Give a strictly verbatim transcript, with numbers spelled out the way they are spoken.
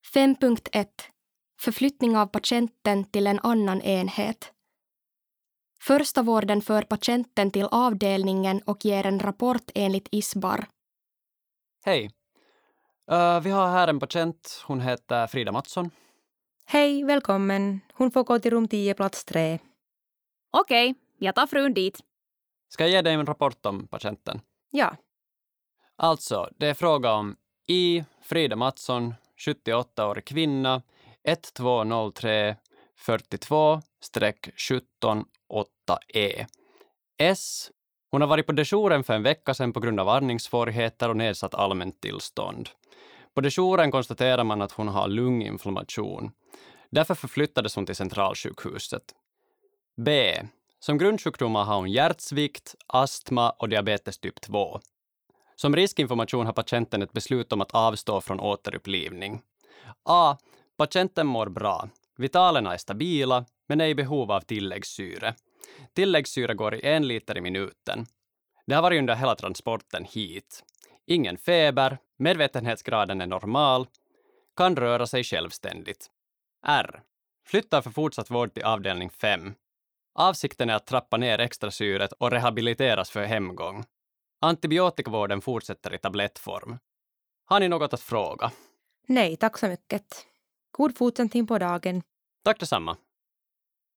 fem punkt ett. Förflyttning av patienten till en annan enhet. Första vården för patienten till avdelningen och ger en rapport enligt I S B A R. Hej. Uh, vi har här en patient. Hon heter Frida Mattsson. Hej, välkommen. Hon får gå till rum tio, plats tre. Okej, jag tar frun dit. Ska jag ge dig en rapport om patienten? Ja. Alltså, det är fråga om I. Frida Mattsson, sjuttioåtta-årig kvinna, ett två noll tre fyrtiotvå sjutton åtta E. S. Hon har varit på dejouren för en vecka sedan på grund av andningssvårigheter och nedsatt allmänt tillstånd. På dejouren konstaterar man att hon har lunginflammation. Därför förflyttades hon till centralsjukhuset. B. Som grundsjukdomar har hon hjärtsvikt, astma och diabetes typ två. Som riskinformation har patienten ett beslut om att avstå från återupplivning. A. Patienten mår bra. Vitalerna är stabila, men är i behov av tilläggssyre. Tilläggssyre går i en liter i minuten. Det har varit under hela transporten hit. Ingen feber, medvetenhetsgraden är normal, kan röra sig självständigt. R. Flyttar för fortsatt vård till avdelning fem. Avsikten är att trappa ner extrasyret och rehabiliteras för hemgång. Antibiotikavården fortsätter i tablettform. Har ni något att fråga? Nej, tack så mycket. God fortsättning på dagen. Tack detsamma.